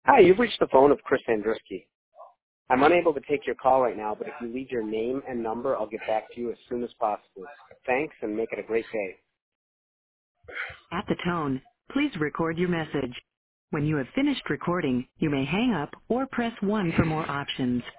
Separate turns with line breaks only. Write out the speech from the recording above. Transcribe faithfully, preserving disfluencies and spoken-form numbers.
Hi, you've reached the phone of Chris Andruski. I'm unable to take your call right now, but if you leave your name and number, I'll get back to you as soon as possible. Thanks, and make it a great day.
At the tone, please record your message. When you have finished recording, you may hang up or press one for more options.